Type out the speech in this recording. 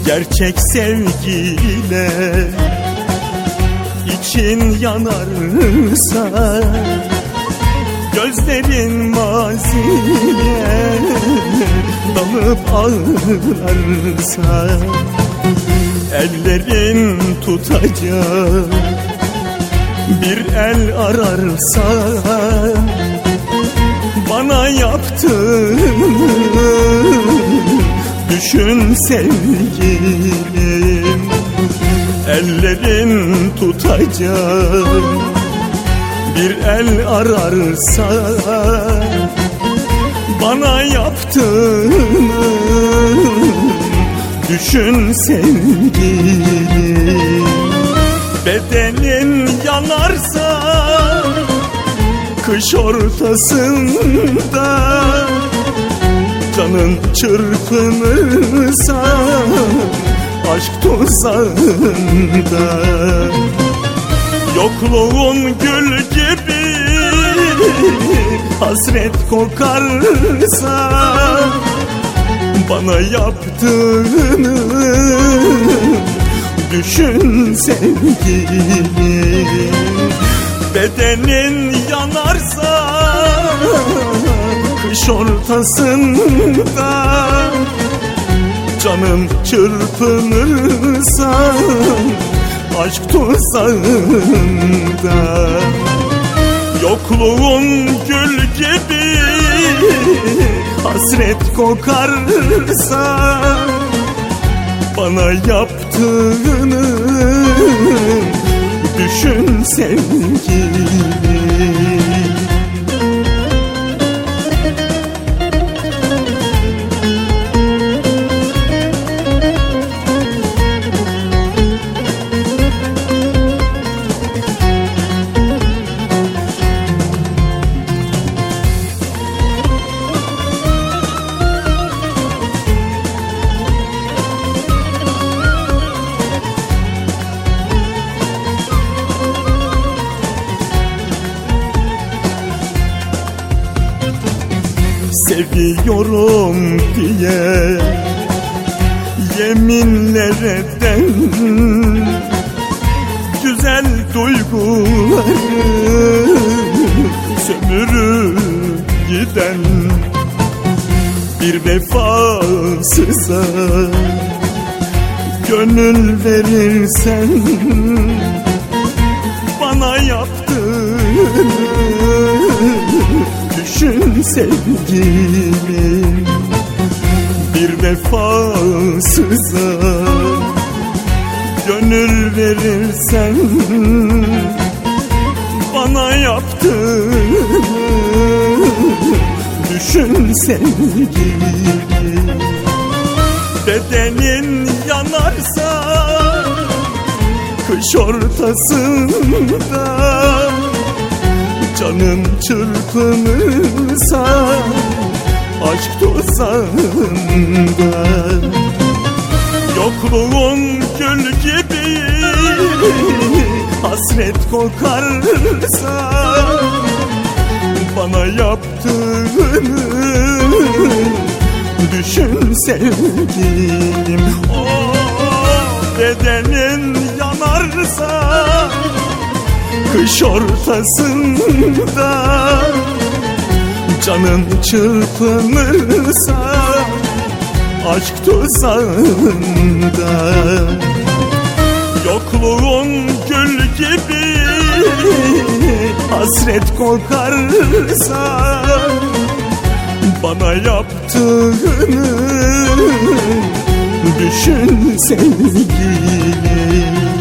Gerçek sevgiyle için yanarsa, gözlerin maziye dalıp ağlarsa, ellerin tutacak bir el ararsa, bana yaptığını düşün sevgilim. Ellerin tutacak bir el ararsa, bana yaptığını düşün sevgilim. Bedenin yanarsa kış ortasında, canın çırpınırsa aşk tuzağında, yokluğun gül gibi hasret kokarsa, bana yaptığını düşün sevgilim. Bedenin yanarsa kış ortasında, canım çırpınırsa aşk tuzağında, yokluğun gül gibi hasret kokarsa, bana yaptığını düşün sevgilim. Seviyorum diye yeminler eden, güzel duyguları sömürüp giden bir vefasıza gönül verirsen, bana yaptığını düşün sevgilim. Bir vefasıza gönül verirsen, bana yaptığını düşün sevgilim. Bedenin yanarsa kış ortasında, canım çırpınırsa aşk tuzağında, yokluğun gül gibi hasret kokarsa, bana yaptığını düşün sevgilim. Bedenin yanarsa kış ortasında, canın çırpınırsa aşk tuzağında, yokluğun gül gibi hasret kokarsa, bana yaptığını düşün sevgilim.